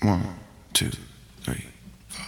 1, 2, 3, 4.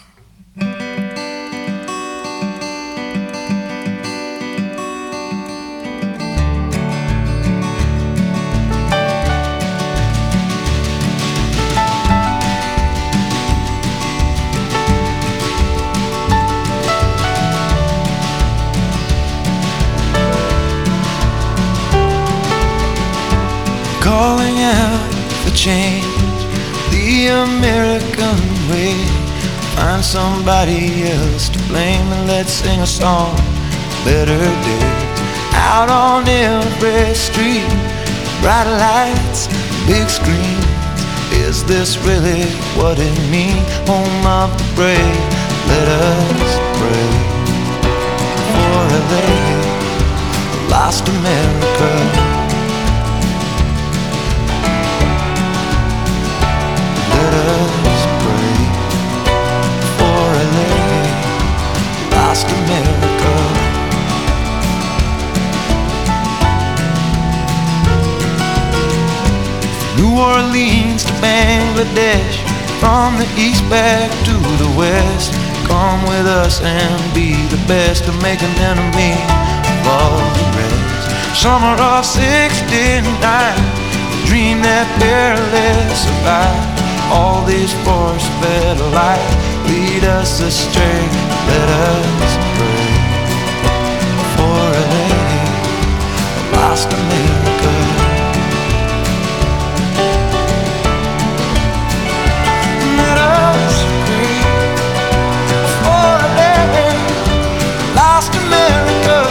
Calling out for change, the American way. Find somebody else to blame and let's sing a song. Better days out on every street, bright lights, big screens. Is this really what it means? Home of the brave, let us pray for LA, lost America. Let us pray for LA, lost America. New Orleans to Bangladesh, from the east back to the west. Come with us and be the best to make an enemy of all the rest. Summer of '69, the dream that barely survived. All these force fed light lead us astray. Let us pray for LA, lost America. Let us pray for LA, lost America.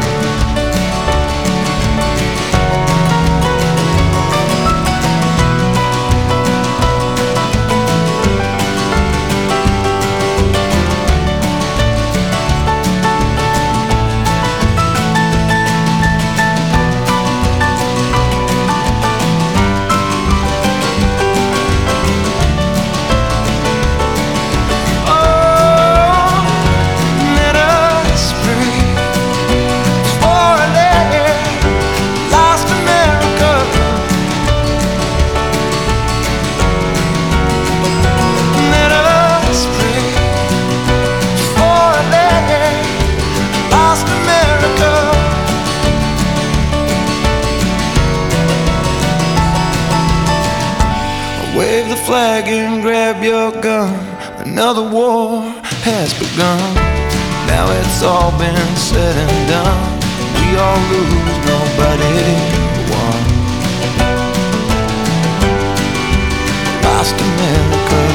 Wave the flag and grab your gun. Another war has begun. Now it's all been said and done. We all lose, nobody won. Lost America.